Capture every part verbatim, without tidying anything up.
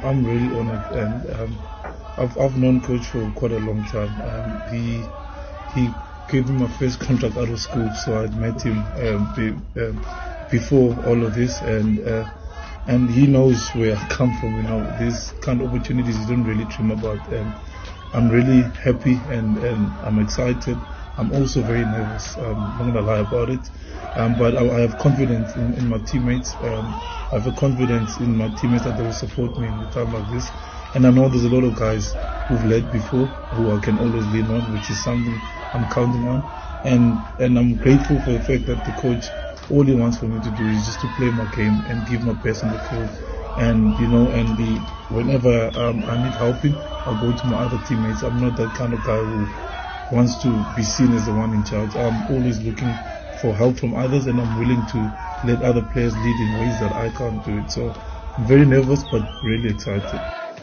I'm really honoured, and um, I've I've known Coach for quite a long time. Um, he he gave me my first contract out of school, so I met him um, be, um, before all of this, and uh, and he knows where I come from. You know, these kind of opportunities you don't really dream about, and I'm really happy and, and I'm excited. I'm also very nervous. Um, I'm not gonna lie about it, um, but I, I have confidence in, in my teammates. Um, I have a confidence in my teammates that they will support me in a time like this. And I know there's a lot of guys who've led before who I can always lean on, which is something I'm counting on. And and I'm grateful for the fact that the coach, all he wants for me to do is just to play my game and give my best on the field. And you know, and the, whenever um, I need helping, I'll go to my other teammates. I'm not that kind of guy who wants to be seen as the one in charge. I'm always looking for help from others, and I'm willing to let other players lead in ways that I can't do it. So I'm very nervous, but really excited.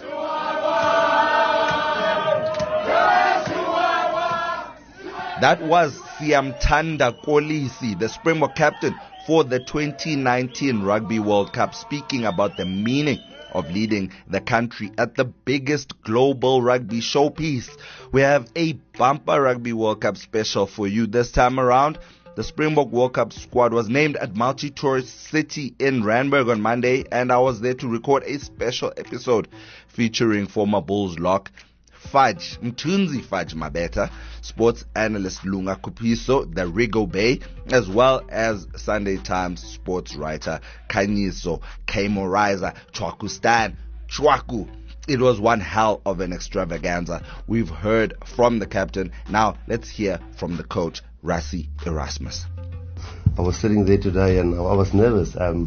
That was Siyamthanda Kolisi, the Springbok captain for the twenty nineteen Rugby World Cup, speaking about the meaning of leading the country at the biggest global rugby showpiece. We have a bumper Rugby World Cup special for you this time around. The Springbok World Cup squad was named at multi-tourist city in Randburg on Monday, and I was there to record a special episode featuring former Bulls lock Fudge, Mthunzi Fudge Mabeta, sports analyst Lunga Kupiso, the Rigo Bay, as well as Sunday Times sports writer Kanyiso Kaimoriza Chwakustan Chwaku. It was one hell of an extravaganza. We've heard from the captain. Now let's hear from the coach, Rassie Erasmus. I was sitting there today and I was nervous. Um,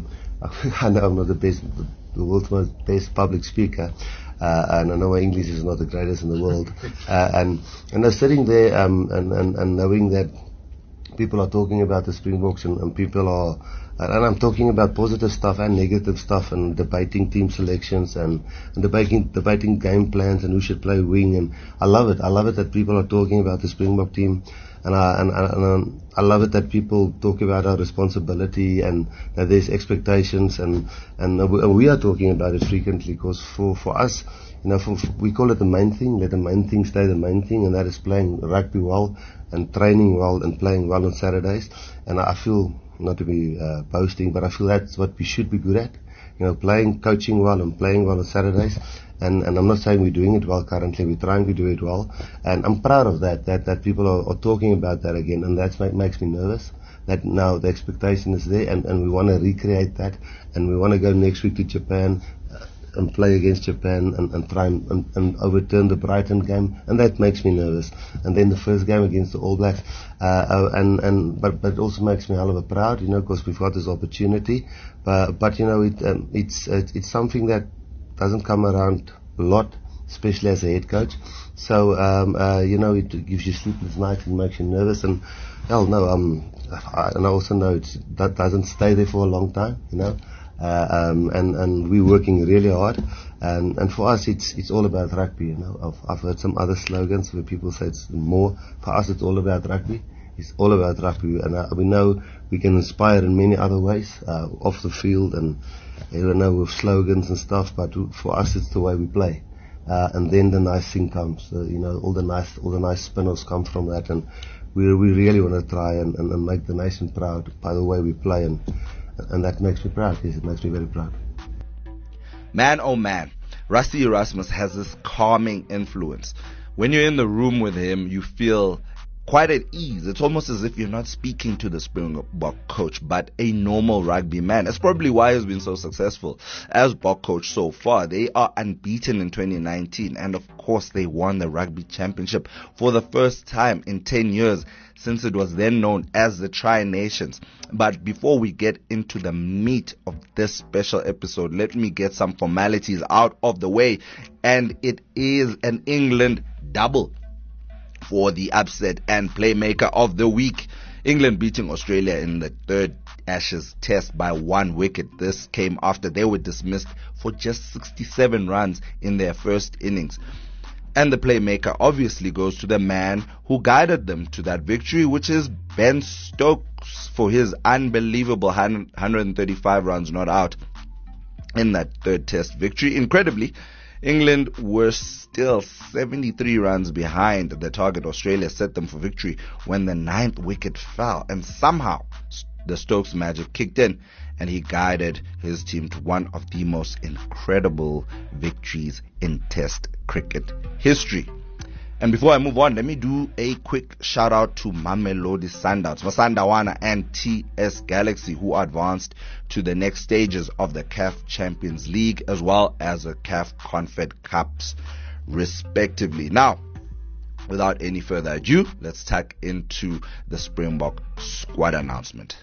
I know I'm not the best, the world's most best public speaker. Uh, and I know my English is not the greatest in the world. Uh, and, and I was sitting there um, and, and, and knowing that people are talking about the Springboks and, and people are, and I'm talking about positive stuff and negative stuff and debating team selections and, and debating, debating game plans and who should play wing. And I love it. I love it that people are talking about the Springbok team. And I, and, and, and I love it that people talk about our responsibility and that there's expectations, and, and we are talking about it frequently, because for, for us, you know, for, for, we call it the main thing, let the main thing stay the main thing, and that is playing rugby well and training well and playing well on Saturdays. And I feel, not to be uh, boasting, but I feel that's what we should be good at, you know, playing, coaching well and playing well on Saturdays. And, and I'm not saying we're doing it well currently, we're trying to do it well. And I'm proud of that, that, that people are, are talking about that again, and that make, makes me nervous. That now the expectation is there, and, and we want to recreate that, and we want to go next week to Japan uh, and play against Japan and, and try and, and, and overturn the Brighton game, and that makes me nervous. And then the first game against the All Blacks, uh, uh, and, and, but, but it also makes me hell of a proud, you know, because we've got this opportunity. But, but you know, it, um, it's, uh, it's something that doesn't come around a lot, especially as a head coach. So, um, uh, you know, it gives you sleepless nights and makes you nervous. And, hell no, um, I, and I also know it's, that doesn't stay there for a long time, you know. Uh, um, and, and we're working really hard. And, and for us, it's, it's all about rugby, you know. I've, I've heard some other slogans where people say it's more. For us, it's all about rugby. It's all about rugby. And uh, we know we can inspire in many other ways, uh, off the field and, you know, with slogans and stuff, but for us it's the way we play. Uh, and then the nice thing comes, uh, you know, all the nice, all the nice spin-offs come from that, and we we really want to try and, and, and make the nation proud by the way we play, and and that makes me proud. Yes, it makes me very proud. Man, oh man, Rassie Erasmus has this calming influence. When you're in the room with him, you feel quite at ease. It's almost as if you're not speaking to the Springbok coach, but a normal rugby man. That's probably why he's been so successful as Bok coach so far. They are unbeaten in twenty nineteen, and of course they won the Rugby Championship for the first time in ten years, since it was then known as the Tri-Nations. But before we get into the meat of this special episode, let me get some formalities out of the way. And it is an England double for the upset and playmaker of the week. England beating Australia in the third Ashes test by one wicket. This came after they were dismissed for just sixty-seven runs in their first innings. And the playmaker obviously goes to the man who guided them to that victory, which is Ben Stokes, for his unbelievable one hundred thirty-five runs not out. in that third test victory. Incredibly, England were still seventy-three runs behind the target Australia set them for victory when the ninth wicket fell, and somehow the Stokes magic kicked in and he guided his team to one of the most incredible victories in Test cricket history. And before I move on, let me do a quick shout out to Mamelodi Sundowns, Masandawana and T S Galaxy, who advanced to the next stages of the C A F Champions League as well as the C A F Confed Cups respectively. Now, without any further ado, let's tack into the Springbok squad announcement.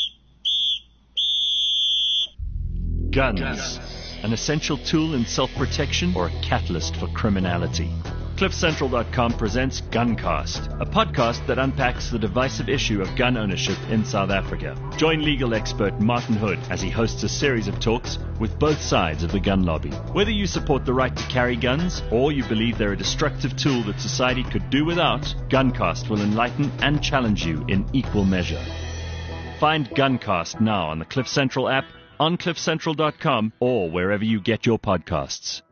Guns, an essential tool in self-protection or a catalyst for criminality. Cliff Central dot com presents Guncast, a podcast that unpacks the divisive issue of gun ownership in South Africa. Join legal expert Martin Hood as he hosts a series of talks with both sides of the gun lobby. Whether you support the right to carry guns or you believe they're a destructive tool that society could do without, Guncast will enlighten and challenge you in equal measure. Find Guncast now on the Cliff Central app, on Cliff Central dot com, or wherever you get your podcasts.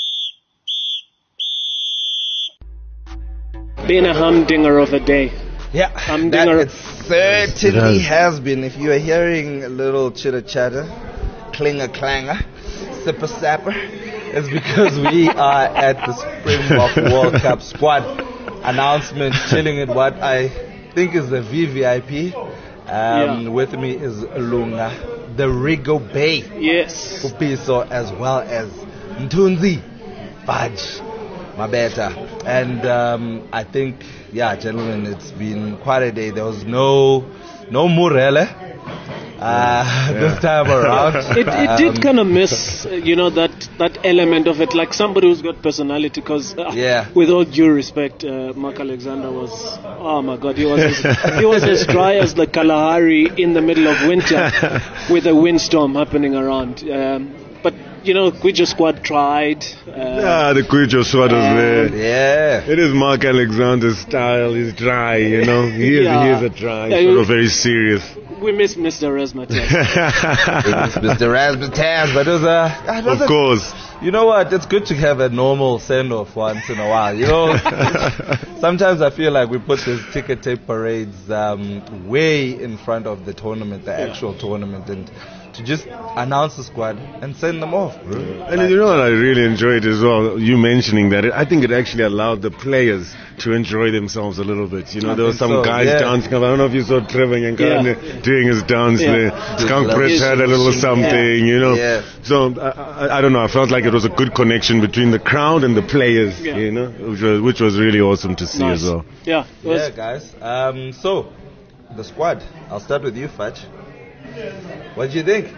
Been a humdinger of a day. Yeah, Humdinger. that it certainly has been. If you are hearing a little chitter chatter, clinger clanger, sipper sapper, it's because we are at the Springbok World Cup squad announcement, chilling at what I think is the V V I P. Um, Yeah. With me is Lunga, the Rigo Bay, Yes. Pupiso, as well as Mtunzi, Fudge, Mabeta. And um, I think, yeah, gentlemen, it's been quite a day. There was no no Murele uh, this time around. It, it did kind of miss, uh, you know, that, that element of it, like somebody who's got personality, because uh, Yeah. with all due respect, uh, Mark Alexander was, oh my God, he was as, he was as dry as the Kalahari in the middle of winter with a windstorm happening around. Um, but, you know, Kwijo squad tried. Uh, Yeah, the Kwijo squad was there. Yeah. It is Mark Alexander's style. He's dry, you know. He is, Yeah. he is a dry, Yeah, sort you- of very serious. we miss Mister Resmatas. It's Mister Razzmatazz, but it was a, it was Of a- course. You know what? It's good to have a normal send-off once in a while. You know, sometimes I feel like we put these ticker tape parades um, way in front of the tournament, the actual tournament, and to just announce the squad and send them off, bro. And you know what I really enjoyed as well? You mentioning that. I think it actually allowed the players to enjoy themselves a little bit. You know, I there were think some so, guys yeah. dancing. I don't know if you saw Trevor Yankane Yeah. doing his dance Yeah. there. Skunk love Press it. had a little something, you know. Yeah. So, I, I, I don't know. I felt like it was a good connection between the crowd and the players, Yeah. you know, which was, which was really awesome to see Nice. as well. Yeah, it was, Yeah, guys. Um, so, the squad. I'll start with you, Fudge. What do you think?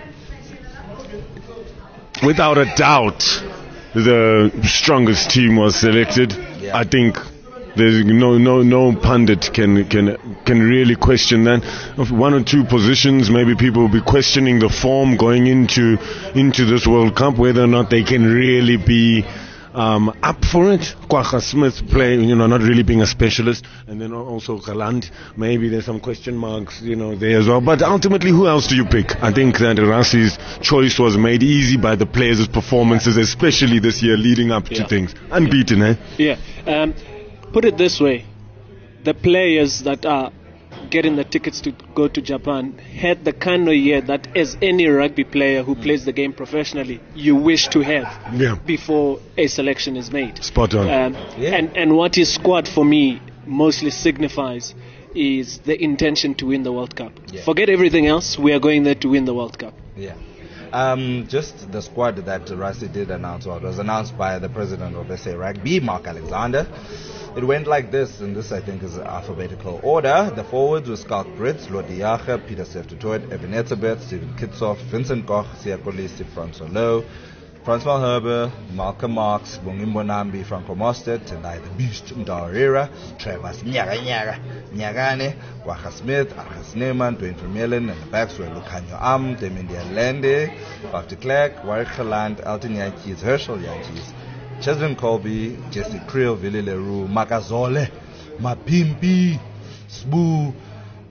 Without a doubt, the strongest team was selected. Yeah. I think there's no no no pundit can can can really question that. Of one or two positions, maybe people will be questioning the form going into into this World Cup, whether or not they can really be um, up for it. Kwagga Smith playing, you know, not really being a specialist, and then also Galant. Maybe there's some question marks, you know, there as well. But ultimately, who else do you pick? I think that Rassi's choice was made easy by the players' performances, especially this year leading up to Yeah. things. Unbeaten, eh? yeah. Um, put it this way, the players that are getting the tickets to go to Japan had the kind of year that as any rugby player who plays the game professionally, you wish to have Yeah. before a selection is made. Spot on. Um, Yeah. and, and what his squad for me mostly signifies is the intention to win the World Cup. Yeah. Forget everything else, we are going there to win the World Cup. Yeah. Um, just the squad that Rassi did announce, or it was announced by the president of S A Rugby, Mark Alexander. It went like this, and this I think is alphabetical order. The forwards were Schalk Brits, Lodiaga, Peter Seftotoit, Evan Etzebeth, Stephen Kitsoff, Vincent Koch, Siya Kolisi, Francois Lowe, Francois Herber, Malcolm Marx, Bongimbo Nambi, Franco Mostert, Tendai the Beast, Mdawarira, Trevor Nyaga Nyaga, Nyagane, Kwagga Smith, Arjas Neyman, Dwayne Vermeulen, and the backs were Lucanio Am, Demindia Lende, Bart de Klerk, Warwick Geland, Elton Yankees, Herschel Yankees, Cheslin Colby, Jesse Creel, Willie Leroux, Makazole, Mapimpi, Sbu,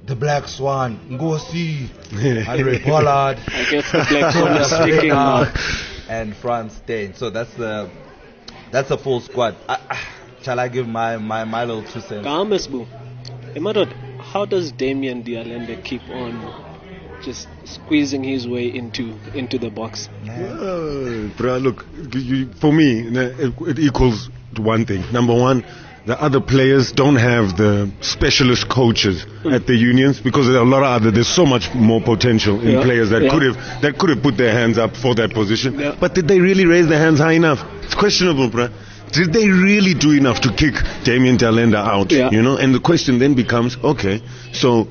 the Black Swan, Ngosi, Andre Pollard, I guess the Black Swan is speaking now. and Franz Steyn. So that's the that's a full squad. I, I, shall I give my, my, my little two cents? Kamesbu. Emadot, how does Damien de Allende keep on just squeezing his way into into the box? Uh, bro, look, you, for me, it, it equals to one thing. Number one, the other players don't have the specialist coaches mm. at the unions, because there are a lot of other. There's so much more potential in yeah. players that yeah. could have that could have put their hands up for that position. Yeah. But did they really raise their hands high enough? It's questionable, bro. Did they really do enough to kick Damien de Allende out? Yeah. You know, and the question then becomes, okay, so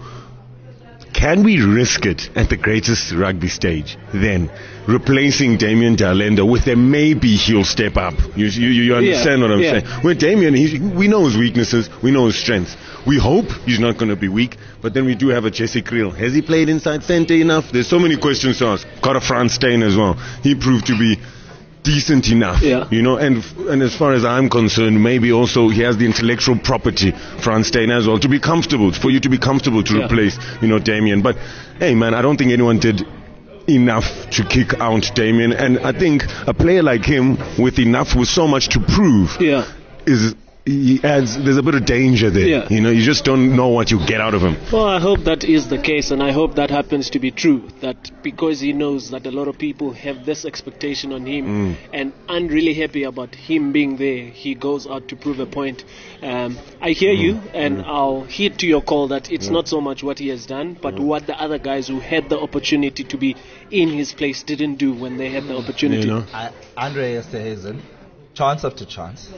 can we risk it at the greatest rugby stage then, replacing Damien de Allende with a maybe he'll step up? You you, you understand yeah, what I'm yeah. saying? With Damien, he, we know his weaknesses, we know his strengths. We hope he's not going to be weak, but then we do have a Jesse Kriel. Has he played inside center enough? There's so many questions to ask. Got a Franz Steyn as well. He proved to be decent enough, yeah. you know, and and as far as I'm concerned, maybe also he has the intellectual property, Franz Steyn as well, to be comfortable, for you to be comfortable to yeah. replace, you know, Damien. But hey, man, I don't think anyone did enough to kick out Damien, and I think a player like him with enough, with so much to prove, yeah. is. He adds, there's a bit of danger there. Yeah. You know, you just don't know what you get out of him. Well, I hope that is the case, and I hope that happens to be true. That because he knows that a lot of people have this expectation on him Mm. and aren't really happy about him being there, he goes out to prove a point. Um, I hear Mm. you, and Mm. I'll heed to your call that it's Mm. not so much what he has done, but Mm. what the other guys who had the opportunity to be in his place didn't do when they had the opportunity. You know? I, Andre Esterhazen, chance after chance.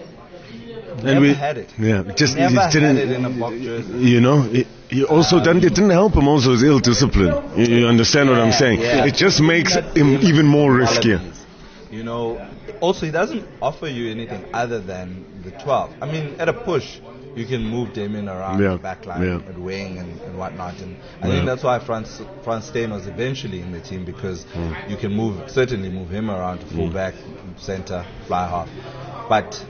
And Never we, had it. Yeah, just Never it didn't, had it in a box jersey. You know, it, he also Um, didn't, it didn't help him also his ill discipline. You, you understand what I'm Yeah, saying? yeah. It just makes him even more riskier. Qualities. You know, also he doesn't offer you anything other than the twelve. I mean, at a push, you can move Damien around Yeah, the back line yeah. at wing and, and whatnot. And I Yeah. think that's why Franz, Franz Steyn was eventually in the team, because Mm. you can move, certainly move him around to full back, center, fly half. But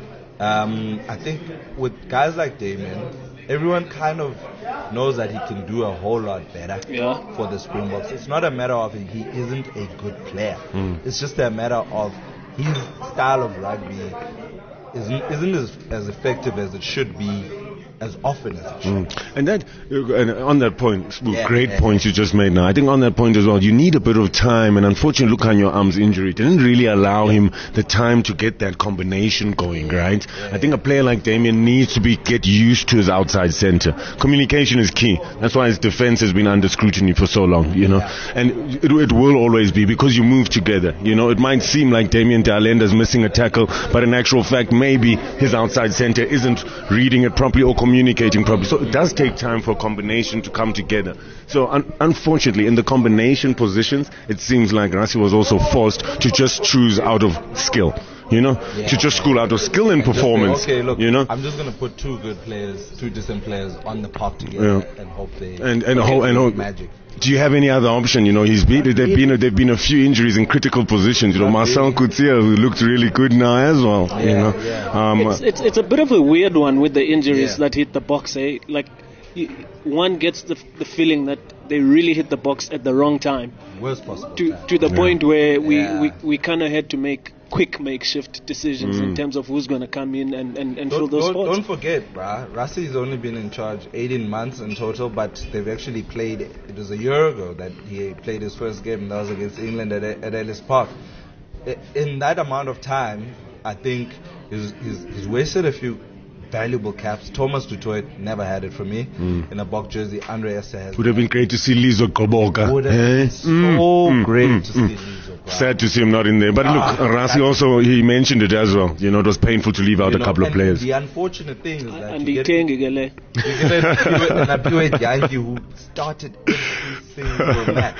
um, I think with guys like Damien, everyone kind of knows that he can do a whole lot better Yeah. for the Springboks. It's not a matter of he isn't a good player. Mm. It's just a matter of his style of rugby isn't, isn't as, as effective as it should be, as often as it should. Mm. And that, uh, and on that point, Spook, Yeah, great yeah. points you just made now. I think on that point as well, you need a bit of time, and unfortunately, look on your arm's injury. It didn't really allow him the time to get that combination going, right? I think a player like Damien needs to be get used to his outside center. Communication is key. That's why his defense has been under scrutiny for so long, you know. Yeah. And it, it will always be, because you move together. You know, it might seem like Damien de Allende is missing a tackle, but in actual fact, maybe his outside center isn't reading it properly or communicating properly. So it does take time for a combination to come together. So un- unfortunately, in the combination positions, it seems like Rassie was also forced to just choose out of skill. You know, Yeah. to just school out of skill and performance. Okay, look, you know, I'm just going to put two good players, two decent players on the park together Yeah. and hope they and and, they ho- and do ho- magic. Do you have any other option? You know, he's been there've been a, there've been a few injuries in critical positions. You know, Not Marcel really. Coetzee, who looked really good now as well. you Yeah, know, yeah. um, It's, it's it's a bit of a weird one with the injuries Yeah. that hit the box. Eh? Like, you, one gets the the feeling that they really hit the box at the wrong time, Worst possible. to time. to the Yeah. point where we Yeah. we, we kind of had to make quick makeshift decisions Mm. in terms of who's going to come in and, and, and fill Don't, those don't, spots. don't forget, bruh, Rassie's only been in charge eighteen months in total, but they've actually played, it was a year ago that he played his first game, that was against England at, at Ellis Park. I- In that amount of time, I think he's, he's, he's wasted a few valuable caps. Thomas du Toit never had it for me Mm. in a Bok jersey. Andre Esterhazen. would have been great to see Lizo Goboka. Would have Eh? been so Mm, great mm, to mm. see Lizo, bruh. Sad to see him not in there. But Ah, look, Rassie that- also, he mentioned it as well. You know, it was painful to leave out You a know, couple of and players. The unfortunate thing is that and you the get, Tengigele. you get a- an Apiwe Diangi who started every single match.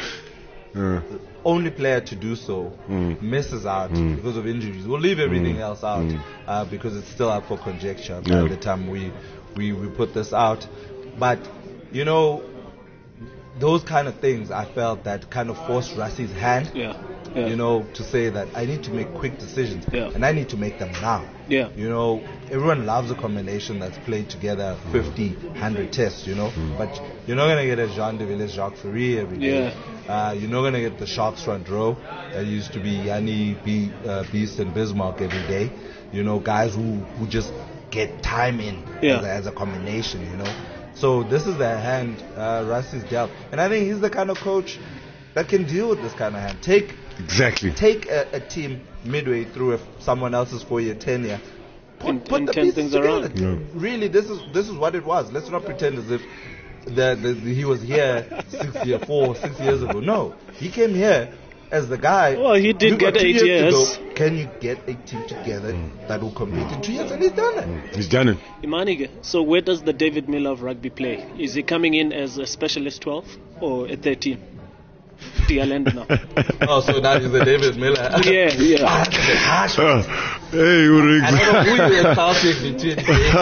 Uh, The only player to do so Mm. misses out Mm. because of injuries. We'll leave everything Mm. else out Mm. uh, because it's still up for conjecture Yeah. by the time we, we, we put this out. But, you know, those kind of things I felt that kind of forced Rassie's hand. Yeah. Yeah. you know, to say that I need to make quick decisions, Yeah. and I need to make them now. Yeah. You know, everyone loves a combination that's played together fifty, one hundred tests, you know, but you're not going to get a Jean de Villiers, Jacques Ferry every day. Yeah. Uh, you're not going to get the Sharks front row that used to be Yanni, B, uh, Beast, and Bismarck every day. You know, guys who, who just get time in Yeah. as, a, as a combination, you know. So this is the hand uh, Rusty's dealt. And I think he's the kind of coach that can deal with this kind of hand. Take Exactly. take a, a team midway through if someone else's four-year tenure. Put, And- put and the turn pieces things together. around. Yeah. Really, this is this is what it was. Let's not pretend as if the, the, the, he was here six year, four, six years ago. No, he came here as the guy. Well, he did You've got get two eight years. years. To go. Can you get a team together that will compete in two years? And he's done it. He's done it. Imanige, so where does the David Miller of rugby play? Is he coming in as a specialist twelve or a thirteen? Dialend now. Oh, so that is the David Miller. Yeah, yeah. Ah, that's a bit harsh. Uh, hey, Ulrich. I don't know who you insulted between David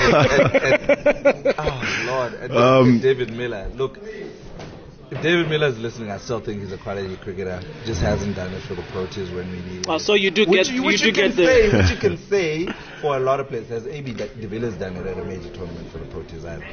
and, and, and, oh Lord, and Um, David Miller. Look, if David Miller is listening, I still think he's a quality cricketer. Just hasn't done it for the Proteas when we need Oh, it. so you do Which, get you, you which do you can get the say, which you can say for a lot of players. Has A B De Villiers done it at a major tournament for the Proteas? I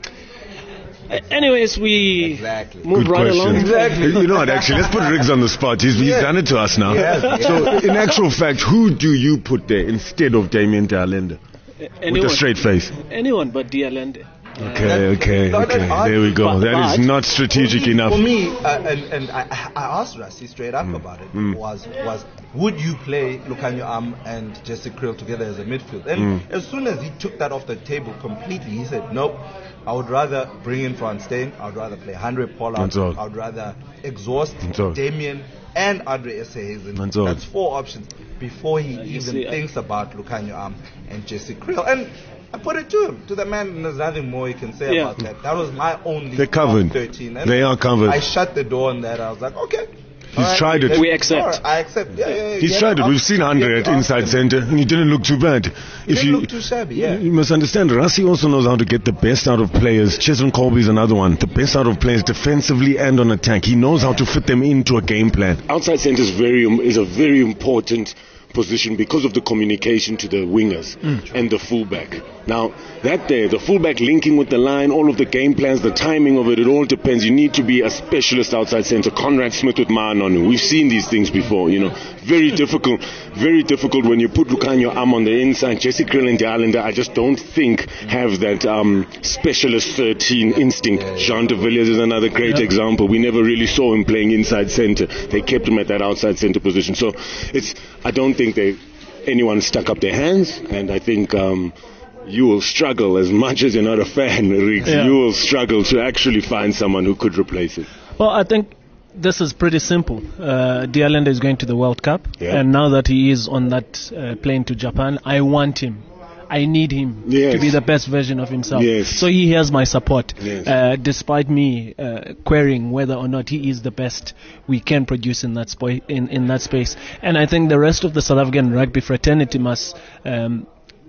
Uh, anyways, we Exactly. move Good right question. along. Exactly. You know what, actually, let's put Riggs on the spot. He's, he's Yeah. done it to us now. He has, he So, in actual fact, who do you put there instead of Damien Dialende? With Anyone, a straight face. anyone but Dialende. Okay, okay, Not that okay. hard, There we go. but- That is but- not strategic for me, enough. For me, uh, and, and I, I asked Rassie straight up about it, was was would you play Lukhanyo Am and Jesse Kriel together as a midfield? And as soon as he took that off the table completely, he said, nope, I would rather bring in Van Steen, I would rather play Andre Pollard, That's all. I would rather exhaust That's all. Damien and Andre Esterhuizen. That's all. That's four options before he you even see, I- thinks about Lukhanyo Am and Jesse Kriel. And I put it to him, to the man, and there's nothing more he can say Yeah. about that. That was my only They're covered. thirteen. And They are covered. I shut the door on that. I was like, okay. He's tried it. We accept. All right, I accept. Yeah, yeah, yeah. He's Get tried it. up- We've seen Andre get at up inside and- centre, and he didn't look too bad. He If didn't you, look too shabby, yeah. You must understand, Rassie also knows how to get the best out of players. Chesron Colby is another one. The best out of players defensively and on attack. He knows how to fit them into a game plan. Outside centre is very um, is a very important position because of the communication to the wingers and the fullback. Now, that there, the fullback linking with the line, all of the game plans, the timing of it, it all depends. You need to be a specialist outside centre. Conrad Smith with Maanonu. We've seen these things before, you know. Very difficult, very difficult when you put Lukhanyo Am on the inside. Jesse Kriel and Dialende, I just don't think have that um, specialist thirteen instinct. Jean de Villiers is another great example. We never really saw him playing inside centre. They kept him at that outside centre position. So it's, I don't think they, anyone stuck up their hands, and I think um, you will struggle as much as you're not a fan, Riggs. Yeah. You will struggle to actually find someone who could replace it. Well, I think this is pretty simple. Uh, Dialende is going to the World Cup, Yeah. and now that he is on that uh, plane to Japan, I want him. I need him Yes. to be the best version of himself. Yes. So he has my support, Yes. uh, despite me uh, querying whether or not he is the best we can produce in that spo- in, in that space. And I think the rest of the South African rugby fraternity must um,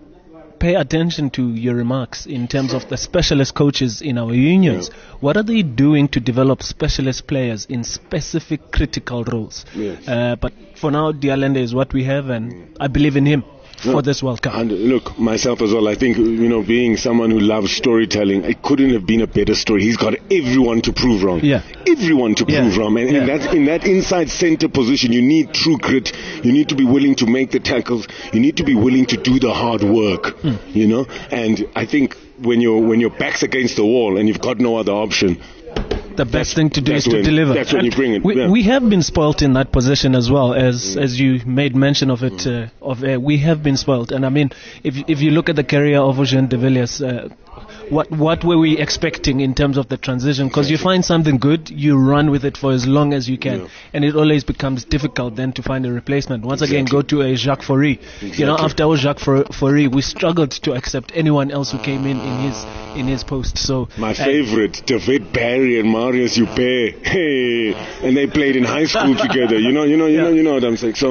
pay attention to your remarks in terms of the specialist coaches in our unions. What are they doing to develop specialist players in specific critical roles? Yes. Uh, but for now, Dialende is what we have, and I believe in him No. for this World Cup. And look, myself as well, I think, you know, being someone who loves storytelling, it couldn't have been a better story. He's got everyone to prove wrong. Yeah. Everyone to Yeah. prove wrong. And in Yeah. that, in that inside center position, you need true grit. You need to be willing to make the tackles. You need to be willing to do the hard work, Hmm. you know? And I think when you're, when your back's against the wall and you've got no other option, The best thing to do is that's to when- deliver. that's when And you bring it, We, yeah. we have been spoilt in that position as well, as as you made mention of it. Uh, of uh, we have been spoilt, and I mean, if if you look at the career of Eugene de Villiers, uh, what what were we expecting in terms of the transition? Because you find something good, you run with it for as long as you can, Yeah. and it always becomes difficult then to find a replacement. Once again, go Exactly. to a Jacques Fourie. You know, Exactly. after our Jacques Fou- Fourie, we struggled to accept anyone else who came in in his in his post. So my uh, favorite, David Barry and Marius Juppé, hey, and they played in high school together. You know, you know, you know, you know what I'm saying. So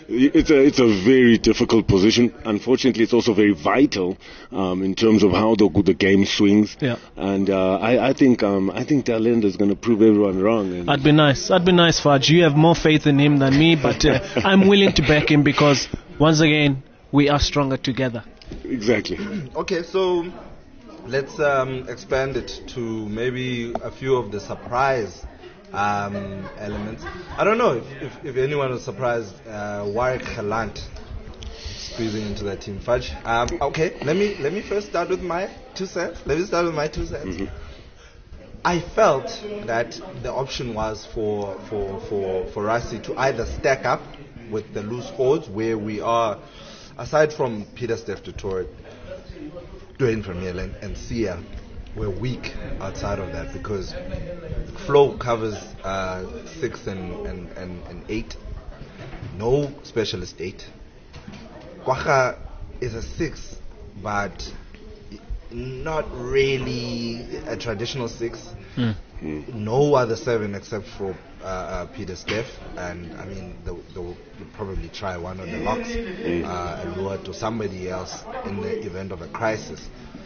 It's a it's a very difficult position. Unfortunately, it's also very vital um, in terms of how the the game swings. Yeah. And uh, I I think um, I think Dalenda is going to prove everyone wrong. And That'd be nice. That'd be nice, Fudge. You have more faith in him than me, but uh, I'm willing to back him because once again we are stronger together. Exactly. Okay, so let's um, expand it to maybe a few of the surprise um, elements. I don't know if, if, if anyone was surprised, uh, Warwick Gelant squeezing into that team. Fudge. Um, okay, let me let me first start with my two cents. Let me start with my two cents. Mm-hmm. I felt that the option was for for for for Rassie to either stack up with the loose forwards, where we are, aside from Pieter-Steph du Toit, Dwayne Vermeulen and Sia, we're weak outside of that because Flo covers uh, six and, and, and, and eight. No specialist eight. Kwagga is a six, but not really a traditional six. Mm. Mm. No other seven except for uh, uh, Pieter-Steph, and I mean they'll, they'll probably try one of the locks, Mm. uh, Ruud or somebody else in the event of a crisis.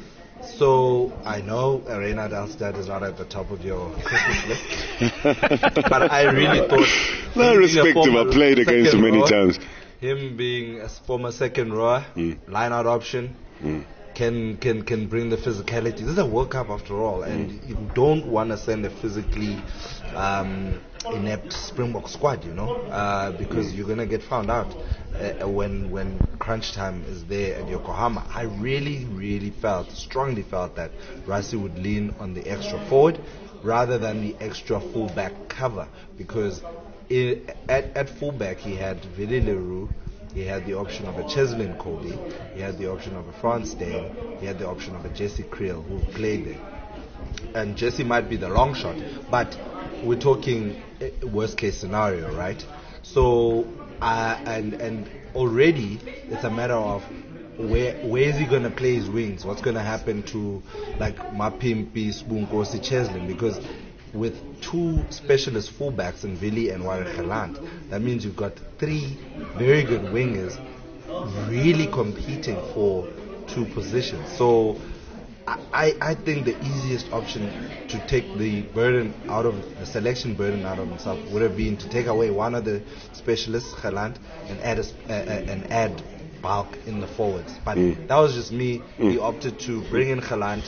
So I know Reinhard Elstad is not at the top of your Christmas list, but I really thought. No, I him being a respect him. former I played against him second many rower, times. Him being a former second rower, Mm. line-out option. Mm. Can, can can bring the physicality. This is a World Cup after all, and Mm. you don't want to send a physically um, inept Springbok squad, you know, uh, because you're gonna get found out uh, when when crunch time is there at Yokohama. I really, really felt, strongly felt that Rassie would lean on the extra forward rather than the extra fullback cover, because it, at at fullback he had Willie Leroux. He had the option of a Cheslin Colby. He had the option of a Franz Dane. He had the option of a Jesse Creel who played there. And Jesse might be the long shot, but we're talking uh, worst case scenario, right? So, uh, and and already it's a matter of where where is he going to play his wings? What's going to happen to like Mapimpi, Spunkosi, Cheslin? Because with two specialist fullbacks in Willie and Warwick Gelant, that means you've got three very good wingers really competing for two positions. So I, I think the easiest option to take the burden out of the selection burden out of himself would have been to take away one of the specialists, Gelant, and add a, uh, uh, and add bulk in the forwards. But Mm. that was just me. Mm. He opted to bring in Gelant.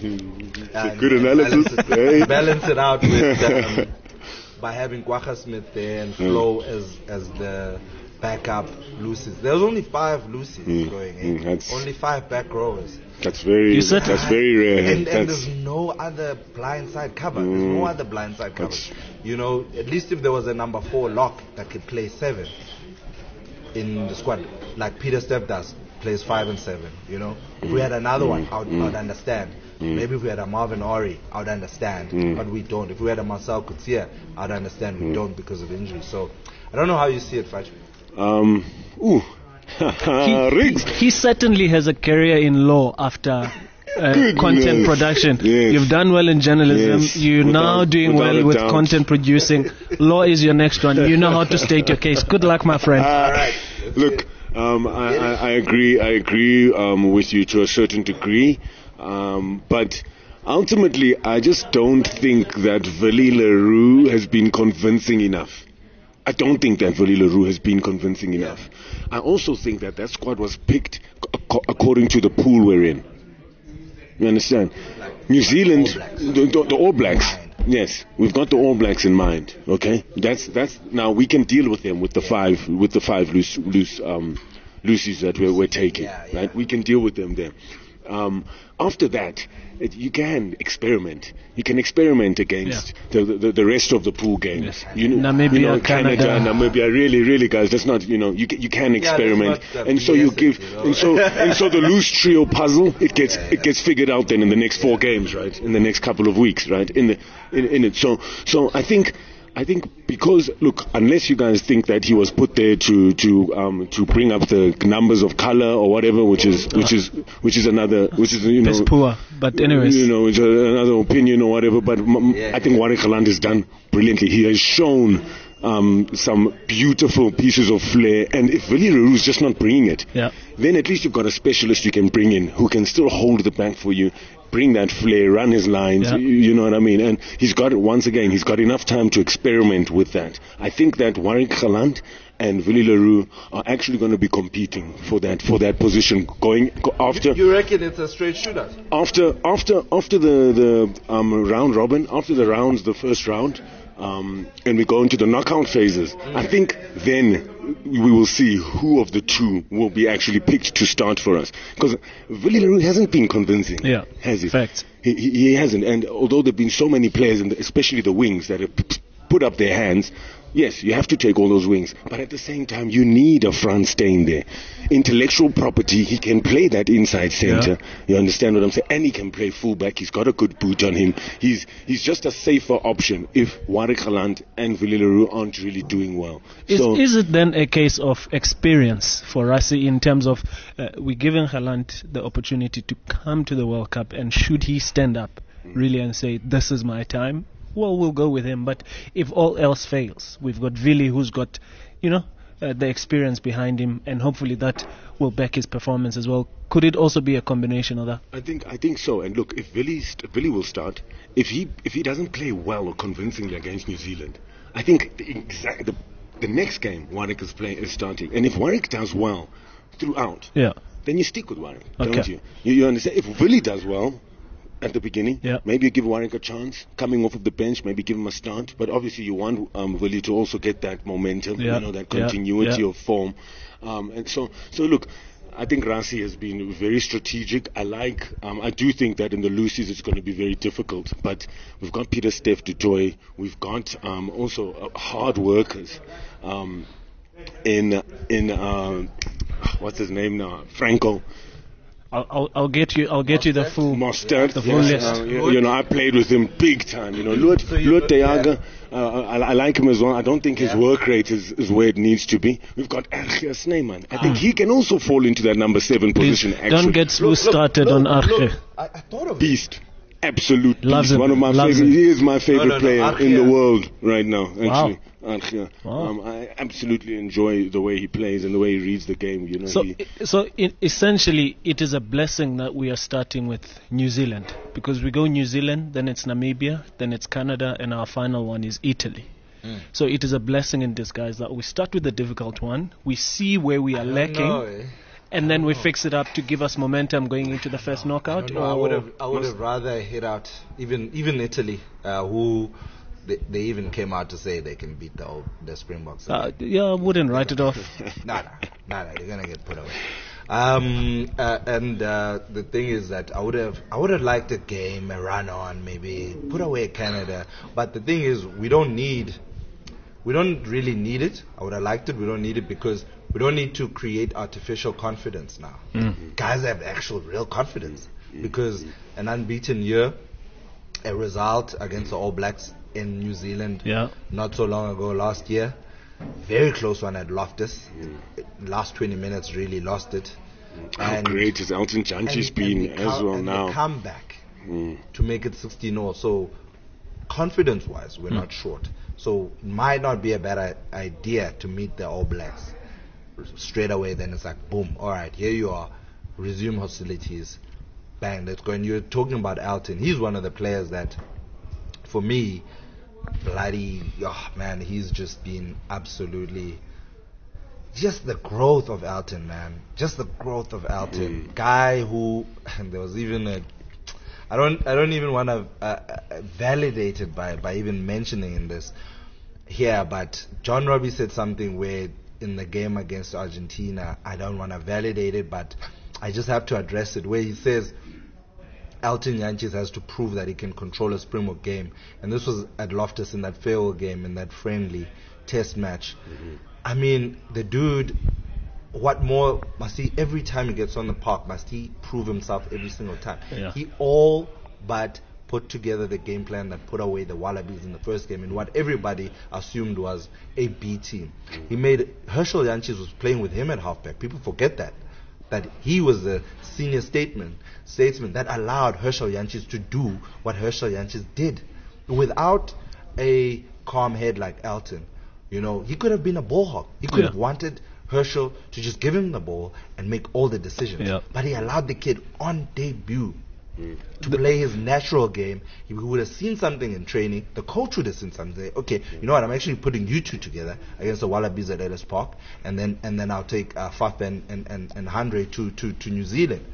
a good analysis. Balance it, balance it out with um, by having Kwagga Smith there and Flo Mm. as as the backup Lucy's. There was only five Lucy's Mm. going in. Mm, that's- only five back rowers. That's very You said- that's very rare. And, and That's- there's no other blind side cover. There's Mm. no other blind side cover. That's- You know, at least if there was a number four lock that could play seven in the squad, like Pieter-Steph does, plays five and seven. You know, if we had another one, I would, I would understand. Mm. Maybe if we had a Marvin Ori, I would understand, Mm. but we don't. If we had a Marcel Coetzee, I'd understand. We Mm. don't because of injury. So I don't know how you see it, Fudge. um, ooh, He, Riggs. he certainly has a career in law after uh, Goodness. content production. Yes. You've done well in journalism. Yes. You're now Without- doing without well a with doubt. content producing. Law is your next one. You know how to state your case. Good luck, my friend. All right. Look, um, I, I, I agree. I agree um, with you to a certain degree, um, but ultimately, I just don't think that Willie Leroux has been convincing enough. I don't think that Willie Leroux has been convincing enough. I also think that that squad was picked ac- according to the pool we're in. You understand? New Zealand, the, the, the All Blacks. Yes, we've got the All Blacks in mind. Okay, that's that's now we can deal with them with the five with the five loose loose um, Lucy's that we're, we're taking. Yeah, yeah. Right, we can deal with them there. Um, after that, it, you can experiment. You can experiment against the, the the rest of the pool games. Yes. You know, Namibia, you know, Canada, Canada. Namibia. Really, really, guys. That's not. You know, you can, you can experiment, let's not, uh, and so you B S it, give, you know. and so and so the loose trio puzzle. It gets it gets figured out then in the next four games, right? In the next couple of weeks, right? In the in, in it. So so I think. I think because look, unless you guys think that he was put there to to um to bring up the numbers of color or whatever, which is which is which is another which is you know It's poor. But anyways. you know it's a, another opinion or whatever. But m- Yeah. I think Warwick Gelant has done brilliantly. He has shown um, some beautiful pieces of flair, and if Willie Leroux is just not bringing it, Yeah. then at least you've got a specialist you can bring in who can still hold the back for you, bring that flair, run his lines, Yeah. you, you know what I mean? And he's got it, once again, he's got enough time to experiment with that. I think that Warwick Gelant and Willie Leroux are actually going to be competing for that for that position going go after You reckon it's a straight shootout? after after after the the um, round robin, after the rounds, the first round, um, and we go into the knockout phases. I think then we will see who of the two will be actually picked to start for us. Because Willie Leroux hasn't been convincing, Yeah, has he? fact. He, he, he hasn't. And although there have been so many players, and especially the wings, that have p- p- put up their hands, yes, you have to take all those wings. But at the same time, you need a front staying there. Intellectual property, he can play that inside center. Yeah. You understand what I'm saying? And he can play fullback. He's got a good boot on him. He's he's just a safer option if Warwick Gelant and Willie Leroux aren't really doing well. Is, so, is it then a case of experience for Rassie in terms of uh, we're giving Gelant the opportunity to come to the World Cup, and should he stand up really and say, this is my time, well, we'll go with him. But if all else fails, we've got Willie who's got, you know, uh, the experience behind him, and hopefully that will back his performance as well. Could it also be a combination of that? I think I think so. And look, if Willie st- Willie will start, if he if he doesn't play well or convincingly against New Zealand, I think the exact the, the next game Warwick is playing is starting. And if Warwick does well throughout, Yeah. then you stick with Warwick, Okay. don't you? you? You understand? If Willie does well at the beginning, Yeah. maybe you give Warwick a chance coming off of the bench, maybe give him a start. But obviously, you want um, Willie to also get that momentum, Yeah. you know, that Yeah. continuity Yeah. of form. Um, and so, so look. I think Rassie has been very strategic. I like, um, I do think that in the Lucies it's going to be very difficult. But we've got Peter Steph du Toit. We've got um, also uh, hard workers um, in in uh, what's his name now, Franco. I'll, I'll, I'll get you. I'll get you the full. Mostert, The full yes, list. uh, you, you know, I played with him big time. You know, Luat, Luat de Jager, uh, I, I like him as well. I don't think his work rate is, is where it needs to be. We've got Archie Snyman. I think he can also fall into that number seven Please, position. Actually, don't get Slu started on Arche. I, I thought of it. beast. Absolute Loves beast. him. One of my Loves favorite. him. He is my favorite no, no, player Archie, in the yeah. world right now. Actually, Wow. Archie. Wow. Um, I absolutely enjoy the way he plays and the way he reads the game. You know, So, he, i- so i essentially, it is a blessing that we are starting with New Zealand, because we go New Zealand, then it's Namibia, then it's Canada, and our final one is Italy. So it is a blessing in disguise that we start with the difficult one, we see where we are lacking, No, eh? and then we fix it up to give us momentum going into the first knockout. No, I or- would have, I would have rather hit out even even Italy, uh, who they, they even came out to say they can beat the old, the Springboks. Uh, yeah, I wouldn't write it off. Nah, nah, nah, nah, they're gonna get put away. Um, uh, and uh, the thing is that I would have, I would have liked a game, a run on, maybe put away Canada. But the thing is, we don't need, we don't really need it. I would have liked it. We don't need it because we don't need to create artificial confidence now. Guys have actual real confidence because an unbeaten year, a result against the All Blacks in New Zealand Yeah. not so long ago, last year. Very close one at Loftus. Last twenty minutes really lost it. how great has Elton Janji's and- been and the as co- well and now. The comeback to make it sixteen all. So confidence-wise, we're not short. So it might not be a bad i- idea to meet the All Blacks straight away. Then it's like, boom, all right, here you are. Resume hostilities. Bang, let's go. And you're talking about Elton. He's one of the players that, for me, bloody, oh man, he's just been absolutely, just the growth of Elton, man. Just the growth of Elton. Guy who, and there was even a, I don't, I don't even want to uh, uh, validate it by, by even mentioning in this here, but John Robbie said something where in the game against Argentina, I don't want to validate it, but I just have to address it, where he says Elton Jantjies has to prove that he can control a Springbok game. And this was at Loftus in that farewell game, in that friendly test match. I mean, the dude, what more must he, every time he gets on the park, must he prove himself every single time? Yeah. He all but put together the game plan that put away the Wallabies in the first game in what everybody assumed was a B team. He made, Herschel Jantjies was playing with him at halfback. People forget that. That he was the senior statesman, statesman that allowed Herschel Jantjies to do what Herschel Jantjies did. Without a calm head like Elton, You know, he could have been a ball hawk. He could Yeah. have wanted Herschel to just give him the ball and make all the decisions. Yeah. But he allowed the kid on debut to play his natural game. He would have seen something in training. The coach would have seen something. Okay, you know what? I'm actually putting you two together against the Wallabies at Ellis Park, and then and then I'll take uh, Faf and and and, and Andre to, to to New Zealand.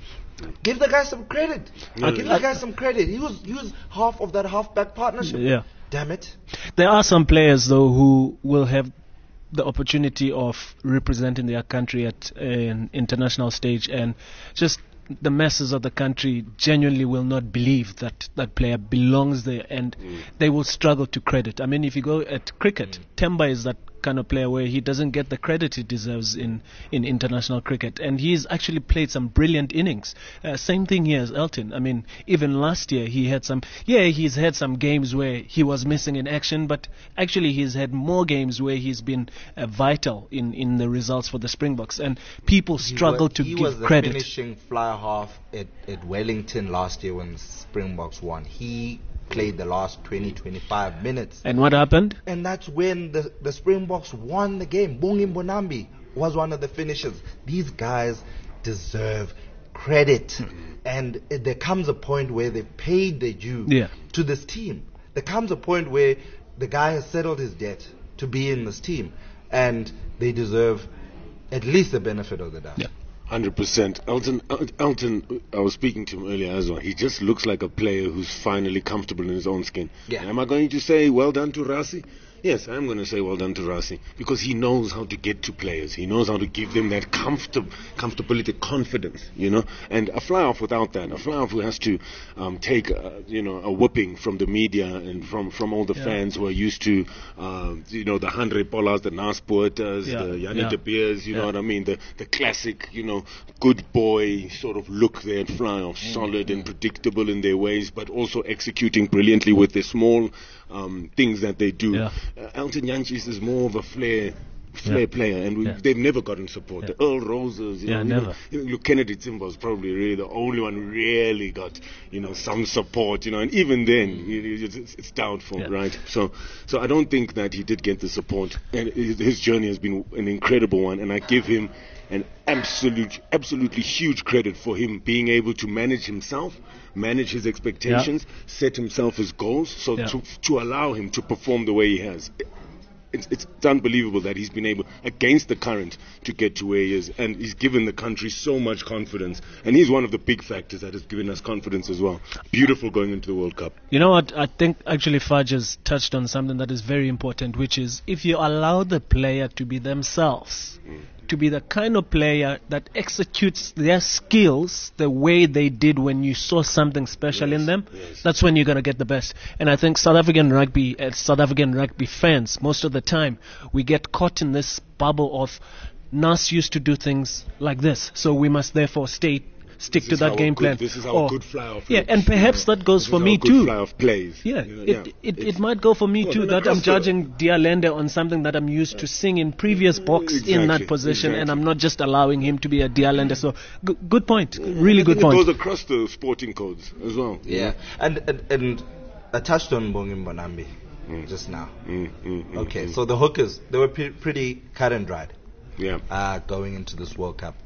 Give the guy some credit. Yeah. Give the guy some credit. He was he was half of that half-back partnership. Yeah. Damn it. There are some players though who will have the opportunity of representing their country at an international stage, and just the masses of the country genuinely will not believe that that player belongs there, and Mm. they will struggle to credit. I mean, if you go at cricket, Temba is that kind of player where he doesn't get the credit he deserves in, in international cricket, and he's actually played some brilliant innings. Uh, same thing here as Elton. I mean, even last year he had some, yeah, he's had some games where he was missing in action, but actually he's had more games where he's been uh, vital in, in the results for the Springboks, and people struggle he to wa- he give was the credit. finishing fly half at, at Wellington last year when the Springboks won. He played the last twenty, twenty-five minutes. And what happened? And that's when the, the Springboks won the game. Bongi Mbonambi was one of the finishers. These guys deserve credit. And it, there comes a point where they've paid their due Yeah. to this team. There comes a point where the guy has settled his debt to be in this team. And they deserve at least the benefit of the doubt. Yeah. one hundred percent. Elton, El- Elton, I was speaking to him earlier as well. He just looks like a player who's finally comfortable in his own skin. Yeah. Am I going to say well done to Rassie? Yes, I'm going to say well done to Rassie, because he knows how to get to players. He knows how to give them that comfort, comfortability, confidence, you know. And a fly-off without that, a fly-off who has to um, take, uh, you know, a whipping from the media and from, from all the Yeah. fans who are used to, uh, you know, the Andre Pollards, the Nas Poetas, Yeah. the Yanni Yeah. De Beers, you Yeah. know what I mean, the, the classic, you know, good boy sort of look there at fly-off, solid and predictable in their ways, but also executing brilliantly with the small um, things that they do. Yeah. Uh, Elton Jantjies is more of a flair flair Yeah. player, and we, Yeah. they've never gotten support. Yeah. The Earl Roses, you Yeah, know, never. You know, look, Kennedy Timber was probably really the only one who really got, you know, some support, you know, and even then, you know, it's, it's doubtful, Yeah. right? So, so I don't think that he did get the support, and his, his journey has been an incredible one, and I give him an absolute, absolutely huge credit for him being able to manage himself, manage his expectations, set himself his goals, so Yeah. to, to allow him to perform the way he has. It's, it's unbelievable that he's been able, against the current, to get to where he is, and he's given the country so much confidence, and he's one of the big factors that has given us confidence as well. Beautiful going into the World Cup. You know what? I think actually Fudge has touched on something that is very important, which is if you allow the player to be themselves, to be the kind of player that executes their skills the way they did when you saw something special in them, yes. that's when you're going to get the best. And I think South African rugby, as South African rugby fans, most of the time, we get caught in this bubble of Nas used to do things like this, so we must therefore stay stick This to is that how a game good- plan. This is how Or- a good fly-off yeah, looks, and perhaps you know. that goes This for is how me a good too. fly-off plays. Yeah, You know, it, yeah. it, It's- it might go for me Well, too, then that I'm across the- judging Dialende on something that I'm used to seeing in previous box in that Exactly, position, and exactly. I'm not just allowing him to be a Dialende. So, g- good point. Really I good think point. It goes across the sporting codes as well. you Yeah, know. and, and and I touched on Bongi Mbonambi just now. Mm, mm, mm, Okay, mm. so the hookers, they were pre- pretty cut and dried Yeah. uh, going into this World Cup.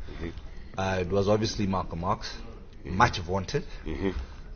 Uh, it was obviously Malcolm Marx, much wanted. Mhm.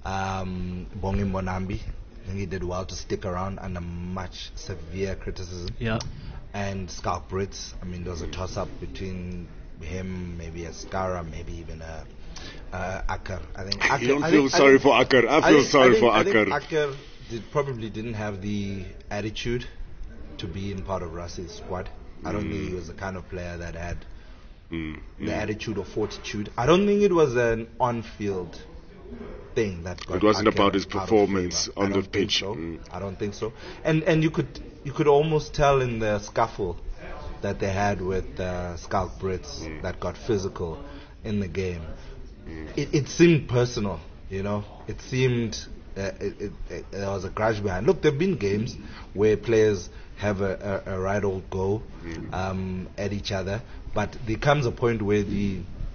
Um, Bongi Mbonambi, I think he did well to stick around under much severe criticism. Yeah. And Skalk Brits, I mean, there was a toss-up between him, maybe a Skara, maybe even a uh, Akker. I think Akker, You don't I feel think- I sorry think- for Akker. I feel think- sorry think- for I think Akker. Akker did, probably didn't have the attitude to be in part of Rassie's squad. I don't think he was the kind of player that had Mm, the mm. attitude or fortitude. I don't think it was an on-field thing that got It wasn't Akker about his out of performance favor. on I the don't think pitch. so. Mm. I don't think so. And and you could you could almost tell in the scuffle that they had with uh, Skalk Brits Mm. that got physical in the game. It, it seemed personal, you know. It seemed uh, it, it, it, there was a grudge behind. Look, there've been games where players have a, a, a right old go um, at each other, but there comes a point where the